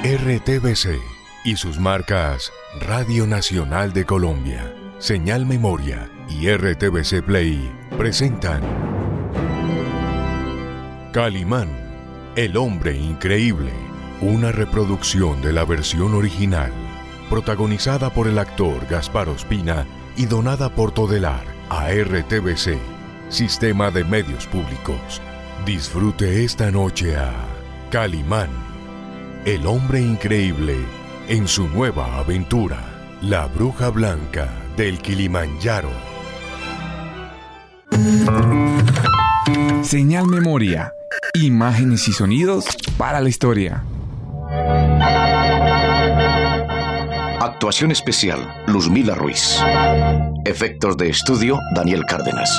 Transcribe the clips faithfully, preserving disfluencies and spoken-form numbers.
R T V C y sus marcas Radio Nacional de Colombia, Señal Memoria y R T V C Play presentan Calimán, el hombre increíble, una reproducción de la versión original, protagonizada por el actor Gaspar Ospina y donada por Todelar a R T V C, Sistema de Medios Públicos. Disfrute esta noche a Calimán, el hombre increíble, en su nueva aventura, La Bruja Blanca del Kilimanjaro. Señal Memoria, imágenes y sonidos para la historia. Actuación especial, Luzmila Ruiz. Efectos de estudio, Daniel Cárdenas.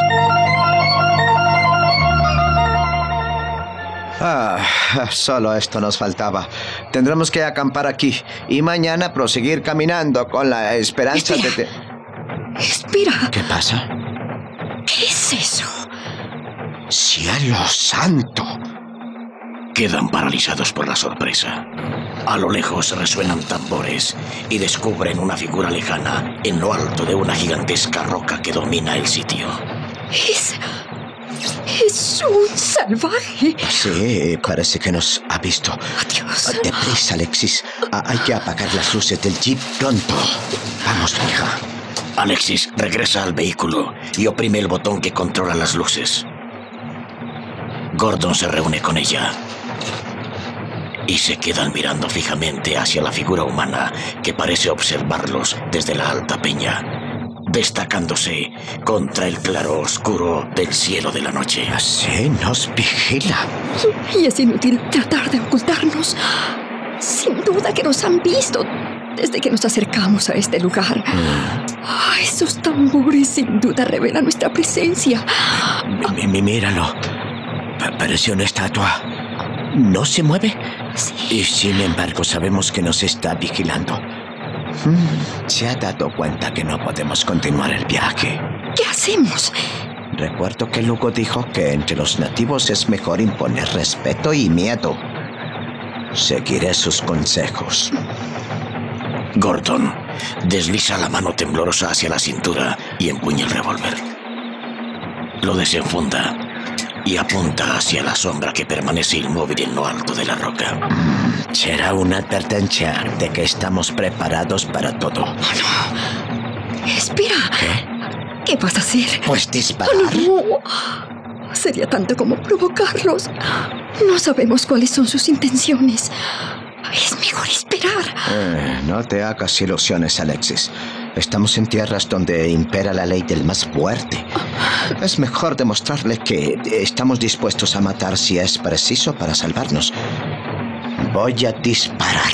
Ah, solo esto nos faltaba. Tendremos que acampar aquí y mañana proseguir caminando con la esperanza Espera. de... Te... Espera. ¿Qué pasa? ¿Qué es eso? ¡Cielo santo! Quedan paralizados por la sorpresa. A lo lejos resuenan tambores y descubren una figura lejana en lo alto de una gigantesca roca que domina el sitio. Es... es un salvaje. Sí, parece que nos ha visto. Adiós. Deprisa, Alexis. Ah, hay que apagar las luces del jeep pronto. Vamos, hija. Alexis regresa al vehículo y oprime el botón que controla las luces. Gordon se reúne con ella y se quedan mirando fijamente hacia la figura humana que parece observarlos desde la alta peña, destacándose contra el claro oscuro del cielo de la noche. Sí, nos vigila. Y es inútil tratar de ocultarnos. Sin duda que nos han visto desde que nos acercamos a este lugar. Mm. Ah, esos tambores sin duda revelan nuestra presencia. M- m- míralo. Pa- parece una estatua. ¿No se mueve? Sí. Y sin embargo sabemos que nos está vigilando. Hmm, se ha dado cuenta que no podemos continuar el viaje. ¿Qué hacemos? Recuerdo que Lugo dijo que entre los nativos es mejor imponer respeto y miedo. Seguiré sus consejos. Gordon desliza la mano temblorosa hacia la cintura y empuña el revólver. Lo desenfunda y apunta hacia la sombra que permanece inmóvil en lo alto de la roca. Mm, será una advertencia de que estamos preparados para todo. Oh, no. Espera. ¿Qué? ¿Qué vas a hacer? Pues disparar. Oh, no. Sería tanto como provocarlos. No sabemos cuáles son sus intenciones. Es mejor esperar. Eh, no te hagas ilusiones, Alexis. Estamos en tierras donde impera la ley del más fuerte. Es mejor demostrarle que estamos dispuestos a matar si es preciso para salvarnos. Voy a disparar.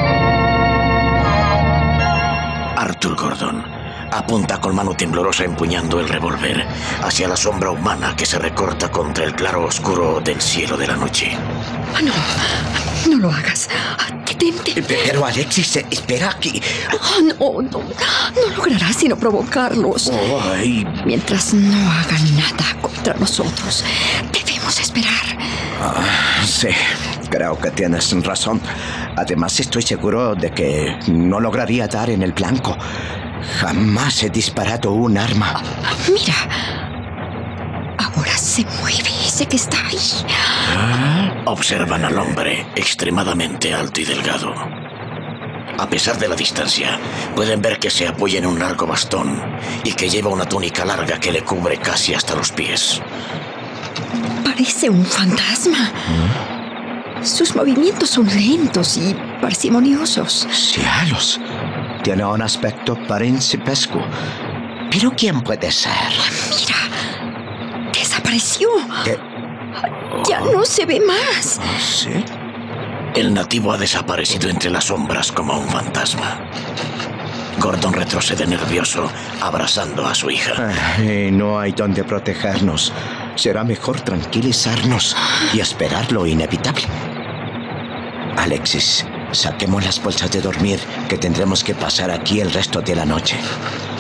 Arthur Gordon apunta con mano temblorosa empuñando el revólver hacia la sombra humana que se recorta contra el claro oscuro del cielo de la noche. Ah, no, no lo hagas. Detente. Pero Alexis, espera aquí. Oh, no, no, no lograrás sino provocarlos. Ay. Mientras no hagan nada contra nosotros, debemos esperar. Ah, sí, creo que tienes razón. Además, estoy seguro de que no lograría dar en el blanco. Jamás he disparado un arma. Mira. Ahora se mueve ese que está ahí. Observan al hombre extremadamente alto y delgado. A pesar de la distancia, pueden ver que se apoya en un largo bastón y que lleva una túnica larga que le cubre casi hasta los pies. Parece un fantasma. Sus movimientos son lentos y parsimoniosos. ¡Cielos! Tiene un aspecto principesco. ¿Pero quién puede ser? Mira, desapareció. ¿Qué? Ya no se ve más. ¿Sí? El nativo ha desaparecido entre las sombras como un fantasma. Gordon retrocede nervioso, abrazando a su hija. Ay, no hay donde protegernos. Será mejor tranquilizarnos y esperar lo inevitable. Alexis, saquemos las bolsas de dormir, que tendremos que pasar aquí el resto de la noche.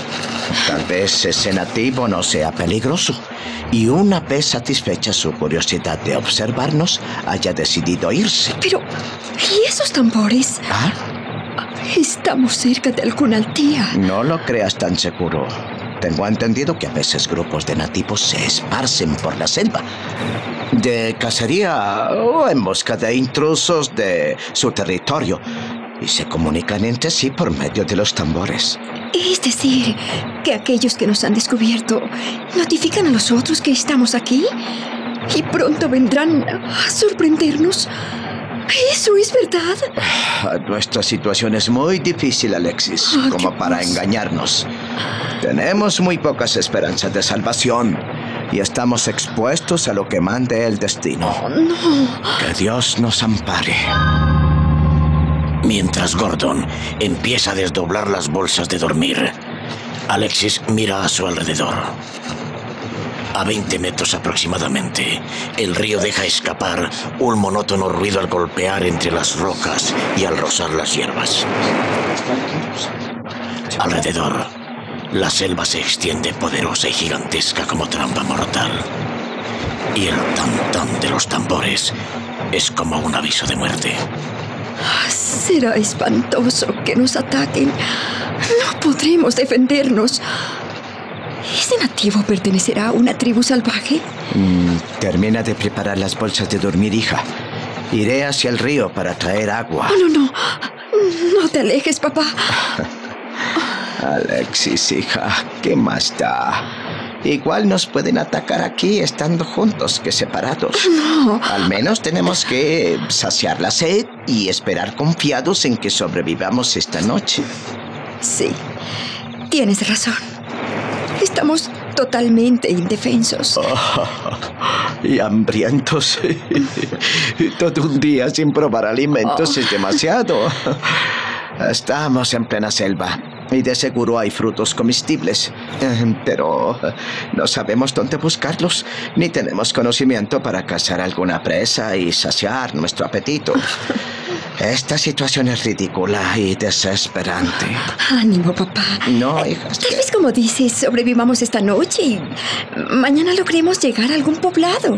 Tal vez ese nativo no sea peligroso y una vez satisfecha su curiosidad de observarnos, haya decidido irse. Pero, ¿y esos tambores? ¿Ah? Estamos cerca de alguna aldea. No lo creas tan seguro. Tengo entendido que a veces grupos de nativos se esparcen por la selva, de cacería o en busca de intrusos de su territorio, y se comunican entre sí por medio de los tambores. Es decir, que aquellos que nos han descubierto notifican a los otros que estamos aquí y pronto vendrán a sorprendernos. ¿Eso es verdad? Nuestra situación es muy difícil, Alexis, oh, como para cosa. engañarnos. Tenemos muy pocas esperanzas de salvación y estamos expuestos a lo que mande el destino. Oh, no. Que Dios nos ampare. Mientras Gordon empieza a desdoblar las bolsas de dormir, Alexis mira a su alrededor. A veinte metros aproximadamente, el río deja escapar un monótono ruido al golpear entre las rocas y al rozar las hierbas. Alrededor, la selva se extiende poderosa y gigantesca como trampa mortal. Y el tam-tam de los tambores es como un aviso de muerte. Será espantoso que nos ataquen. No podremos defendernos. ¿Ese nativo pertenecerá a una tribu salvaje? Mm, termina de preparar las bolsas de dormir, hija. Iré hacia el río para traer agua. No, no, no. No te alejes, papá. Alexis, hija, ¿qué más da? Igual nos pueden atacar aquí estando juntos que separados. No. Al menos tenemos que saciar la sed y esperar confiados en que sobrevivamos esta noche. Sí, tienes razón. Estamos totalmente indefensos. Oh, y hambrientos. Todo un día sin probar alimentos oh. es demasiado. Estamos en plena selva y de seguro hay frutos comestibles, pero no sabemos dónde buscarlos, ni tenemos conocimiento para cazar alguna presa y saciar nuestro apetito. Esta situación es ridícula y desesperante. Ánimo, papá. No, hija. Tal vez, como dices, sobrevivamos esta noche y mañana logremos llegar a algún poblado.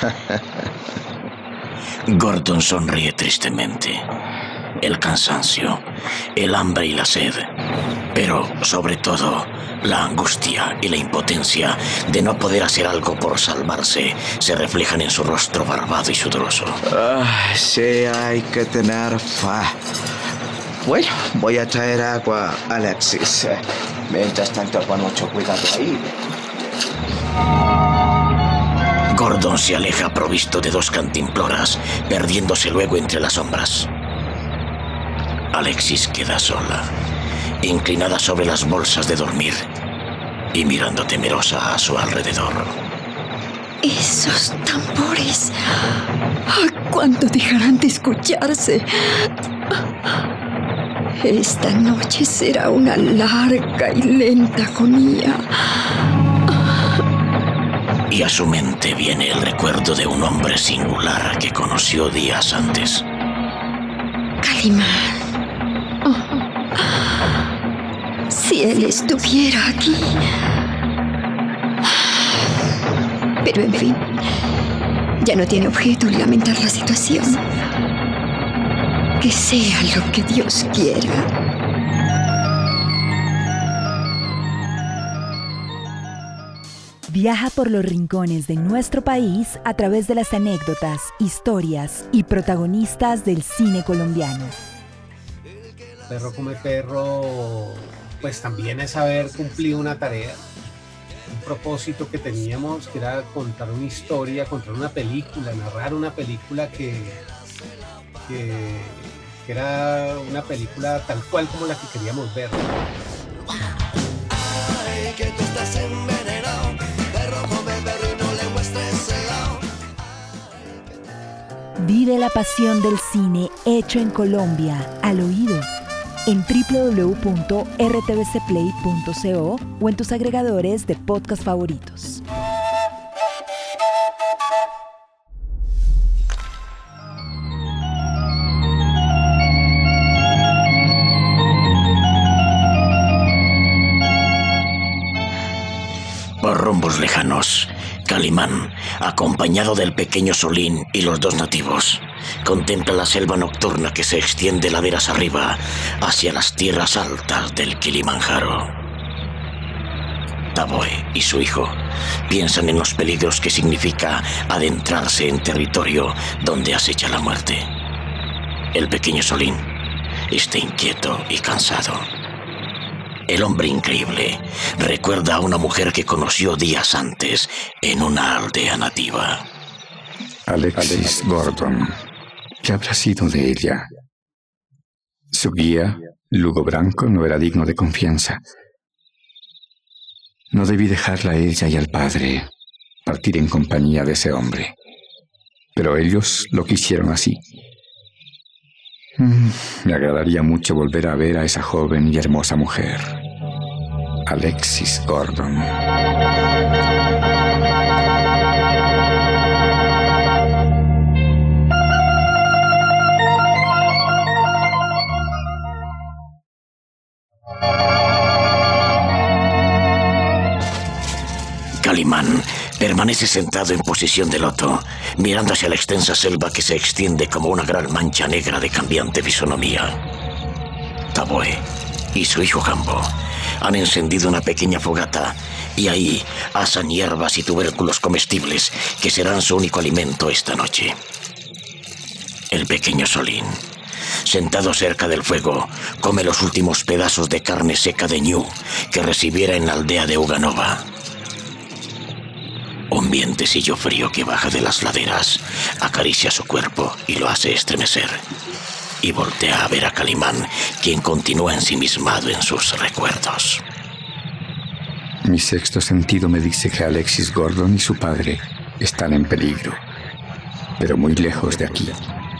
Gordon sonríe tristemente. El cansancio, el hambre y la sed, pero sobre todo la angustia y la impotencia de no poder hacer algo por salvarse se reflejan en su rostro barbado y sudoroso. Ah, sí, hay que tener fe. Bueno, voy a traer agua, Alexis. Mientras tanto, pon mucho cuidado ahí. Gordon se aleja provisto de dos cantimploras, perdiéndose luego entre las sombras. Alexis queda sola, inclinada sobre las bolsas de dormir y mirando temerosa a su alrededor. Esos tambores, ¿cuánto dejarán de escucharse? Esta noche será una larga y lenta agonía. Y a su mente viene el recuerdo de un hombre singular que conoció días antes. Calimán. Oh, si él estuviera aquí. Pero en fin, ya no tiene objeto en lamentar la situación. Que sea lo que Dios quiera. Viaja por los rincones de nuestro país a través de las anécdotas, historias y protagonistas del cine colombiano. Perro come perro, pues también es haber cumplido una tarea, un propósito que teníamos, que era contar una historia, contar una película, narrar una película que, que, que era una película tal cual como la que queríamos ver. Ay, que tú estás envenenado, perro come perro y no le muestres el lado. Vive la pasión del cine hecho en Colombia, al oído, en doble u doble u doble u punto r t v c play punto co o en tus agregadores de podcast favoritos. rumbos lejanos, Calimán, acompañado del pequeño Solín y los dos nativos, contempla la selva nocturna que se extiende laderas arriba hacia las tierras altas del Kilimanjaro. Taboe y su hijo piensan en los peligros que significa adentrarse en territorio donde acecha la muerte. El pequeño Solín está inquieto y cansado. El hombre increíble recuerda a una mujer que conoció días antes en una aldea nativa. Alexis Gordon. ¿Qué habrá sido de ella? Su guía, Lugo Branco, no era digno de confianza. No debí dejarla a ella y al padre partir en compañía de ese hombre. Pero ellos lo quisieron así. Mm, me agradaría mucho volver a ver a esa joven y hermosa mujer. Alexis Gordon. Calimán permanece sentado en posición de loto, mirando hacia la extensa selva que se extiende como una gran mancha negra de cambiante fisonomía. Taboe y su hijo Jambo han encendido una pequeña fogata y ahí asan hierbas y tubérculos comestibles que serán su único alimento esta noche. El pequeño Solín, sentado cerca del fuego, come los últimos pedazos de carne seca de ñu que recibiera en la aldea de Uganova. Un vientecillo frío que baja de las laderas acaricia su cuerpo y lo hace estremecer. Y voltea a ver a Calimán, quien continúa ensimismado en sus recuerdos. Mi sexto sentido me dice que Alexis Gordon y su padre están en peligro, pero muy lejos de aquí.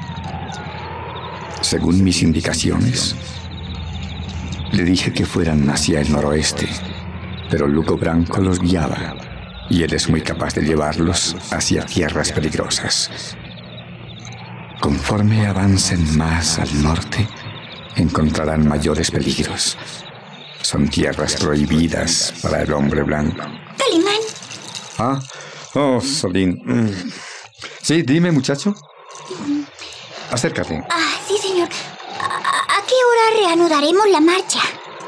Según mis indicaciones, le dije que fueran hacia el noroeste, pero Lugo Branco los guiaba. Y él es muy capaz de llevarlos hacia tierras peligrosas. Conforme avancen más al norte, encontrarán mayores peligros. Son tierras prohibidas para el hombre blanco. Calimán. Ah, oh, Solín. Sí, dime, muchacho. Acércate. Ah, sí, señor. ¿A, a qué hora reanudaremos la marcha?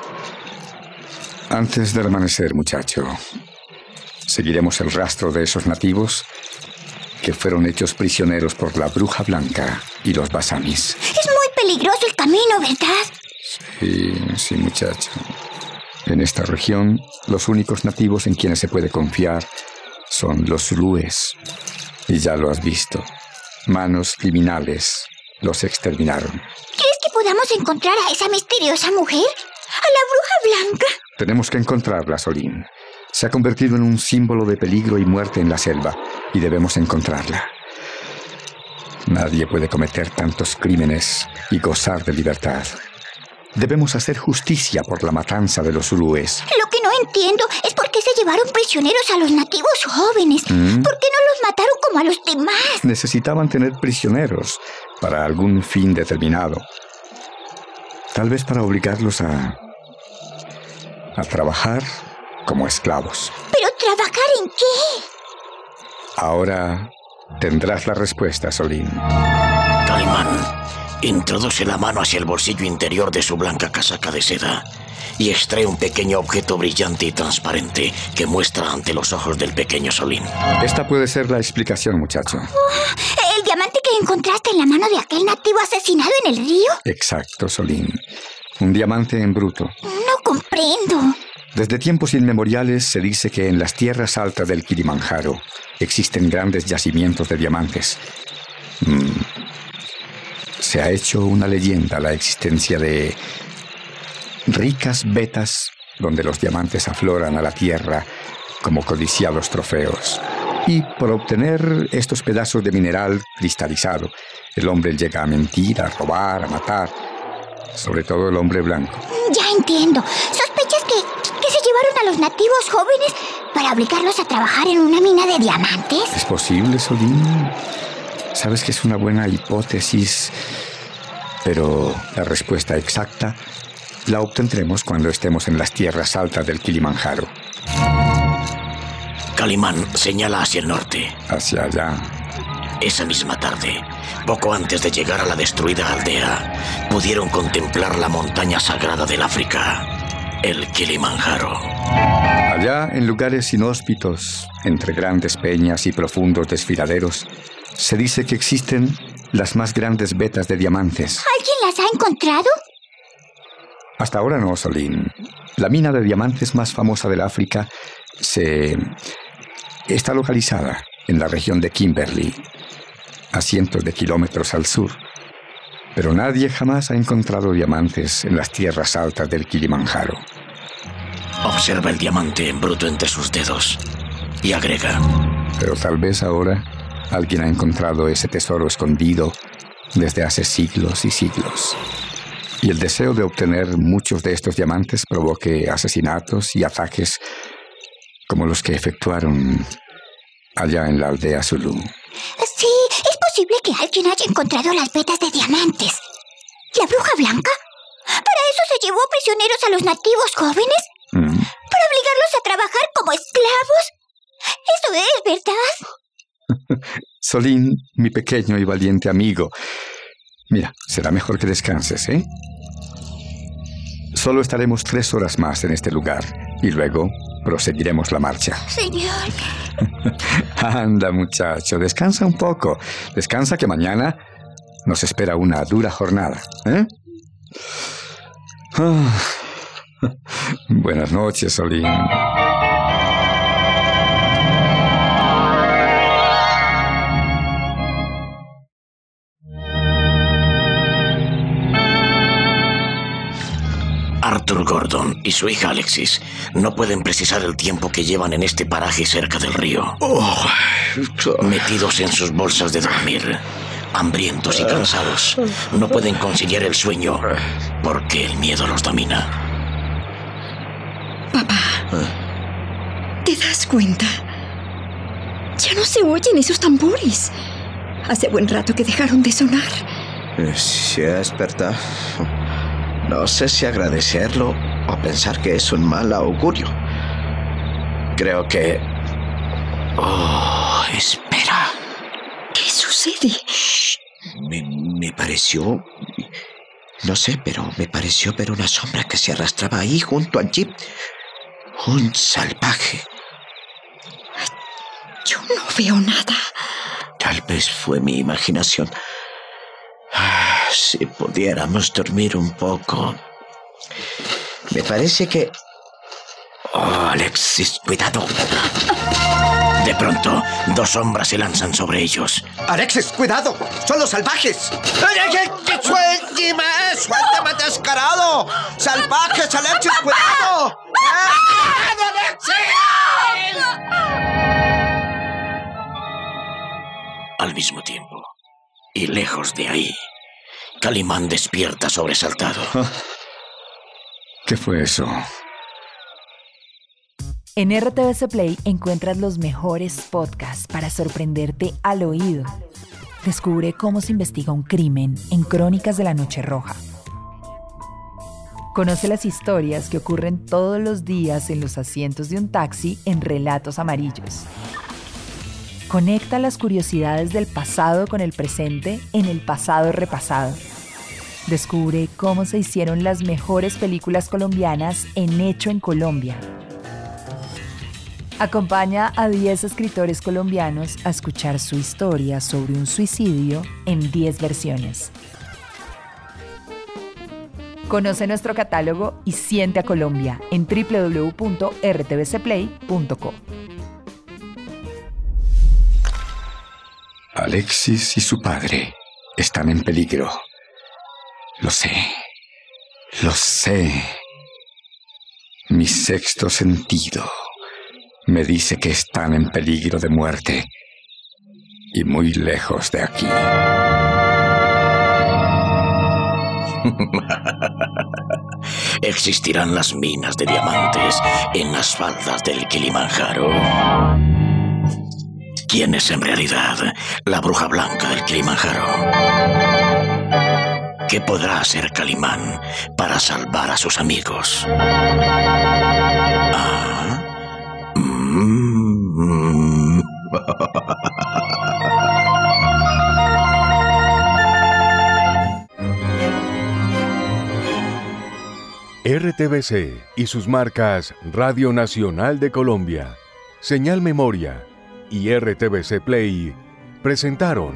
Antes del amanecer, muchacho. Seguiremos el rastro de esos nativos que fueron hechos prisioneros por la bruja blanca y los basamis. Es muy peligroso el camino, ¿verdad? Sí, sí, muchacho. En esta región, los únicos nativos en quienes se puede confiar son los zulúes. Y ya lo has visto. Manos criminales los exterminaron. ¿Crees que podamos encontrar a esa misteriosa mujer? ¿A la bruja blanca? Tenemos que encontrarla, Solín. Se ha convertido en un símbolo de peligro y muerte en la selva, y debemos encontrarla. Nadie puede cometer tantos crímenes y gozar de libertad. Debemos hacer justicia por la matanza de los zulúes. Lo que no entiendo es por qué se llevaron prisioneros a los nativos jóvenes. ¿Mm? ¿Por qué no los mataron como a los demás? Necesitaban tener prisioneros para algún fin determinado. Tal vez para obligarlos a... a trabajar como esclavos. ¿Pero trabajar en qué? Ahora tendrás la respuesta, Solín. Calimán introduce la mano hacia el bolsillo interior de su blanca casaca de seda y extrae un pequeño objeto brillante y transparente que muestra ante los ojos del pequeño Solín. Esta puede ser la explicación, muchacho. Oh, ¿el diamante que encontraste en la mano de aquel nativo asesinado en el río? Exacto, Solín. Un diamante en bruto. No comprendo. Desde tiempos inmemoriales se dice que en las tierras altas del Kilimanjaro existen grandes yacimientos de diamantes. Mm. Se ha hecho una leyenda la existencia de ricas vetas donde los diamantes afloran a la tierra como codiciados trofeos. Y por obtener estos pedazos de mineral cristalizado, el hombre llega a mentir, a robar, a matar, sobre todo el hombre blanco. Ya entiendo. ¿Sospechas que, que se llevaron a los nativos jóvenes para obligarlos a trabajar en una mina de diamantes? ¿Es posible, Solín? Sabes que es una buena hipótesis, pero la respuesta exacta la obtendremos cuando estemos en las tierras altas del Kilimanjaro. Calimán señala hacia el norte. Hacia allá. Esa misma tarde, poco antes de llegar a la destruida aldea, pudieron contemplar la montaña sagrada del África, el Kilimanjaro. Allá, en lugares inhóspitos, entre grandes peñas y profundos desfiladeros, se dice que existen las más grandes vetas de diamantes. ¿Alguien las ha encontrado? Hasta ahora no, Solín. La mina de diamantes más famosa del África se... está localizada en la región de Kimberley, a cientos de kilómetros al sur. Pero nadie jamás ha encontrado diamantes en las tierras altas del Kilimanjaro. Observa el diamante en bruto entre sus dedos y agrega: pero tal vez ahora alguien ha encontrado ese tesoro escondido desde hace siglos y siglos. Y el deseo de obtener muchos de estos diamantes provoque asesinatos y ataques como los que efectuaron allá en la aldea Zulu. Sí, es posible que alguien haya encontrado las vetas de diamantes. ¿La bruja blanca? ¿Para eso se llevó prisioneros a los nativos jóvenes? Mm. ¿Para obligarlos a trabajar como esclavos? ¿Eso es verdad? Solín, mi pequeño y valiente amigo. Mira, será mejor que descanses, ¿eh? Solo estaremos tres horas más en este lugar y luego proseguiremos la marcha. Señor. Anda, muchacho, descansa un poco. Descansa que mañana nos espera una dura jornada, ¿eh? Ah. Buenas noches, Solín. Arthur Gordon y su hija Alexis no pueden precisar el tiempo que llevan en este paraje cerca del río. Oh. Metidos en sus bolsas de dormir, hambrientos y cansados, no pueden conciliar el sueño porque el miedo los domina. Papá, ¿te das cuenta? Ya no se oyen esos tambores. Hace buen rato que dejaron de sonar. Sí, es verdad. No sé si agradecerlo o pensar que es un mal augurio. Creo que... Oh, espera. ¿Qué sucede? Me, me pareció... No sé, pero me pareció ver una sombra que se arrastraba ahí junto al jeep. Un salvaje. Yo no veo nada. Tal vez fue mi imaginación. Ah, si pudiéramos dormir un poco. Me parece que... Oh, Alexis, cuidado. De pronto, dos sombras se lanzan sobre ellos. Alexis, cuidado. Son los salvajes. ¡Suélteme! ¡Suélteme, descarado! ¡Salvajes, Alexis, cuidado! Al mismo tiempo, y lejos de ahí, Calimán despierta sobresaltado. ¿Qué fue eso? En R T V C Play encuentras los mejores podcasts para sorprenderte al oído. Descubre cómo se investiga un crimen en Crónicas de la Noche Roja. Conoce las historias que ocurren todos los días en los asientos de un taxi en Relatos Amarillos. Conecta las curiosidades del pasado con el presente en El Pasado Repasado. Descubre cómo se hicieron las mejores películas colombianas en Hecho en Colombia. Acompaña a diez escritores colombianos a escuchar su historia sobre un suicidio en diez versiones. Conoce nuestro catálogo y siente a Colombia en doble u doble u doble u punto r t v c play punto co. Alexis y su padre están en peligro. Lo sé. Lo sé. Mi sexto sentido me dice que están en peligro de muerte y muy lejos de aquí. Existirán las minas de diamantes en las faldas del Kilimanjaro. ¿Quién es en realidad la bruja blanca del Kilimanjaro? ¿Qué podrá hacer Calimán para salvar a sus amigos? Ah, mm, R T V C y sus marcas Radio Nacional de Colombia, Señal Memoria y R T V C Play presentaron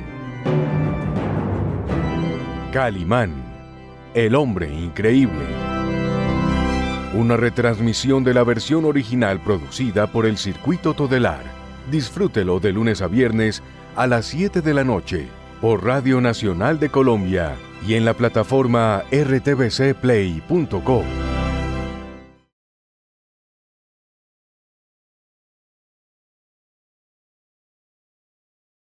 Calimán, el hombre increíble. Una retransmisión de la versión original producida por el Circuito Todelar. Disfrútelo de lunes a viernes a las siete de la noche por Radio Nacional de Colombia y en la plataforma r t v c play punto com.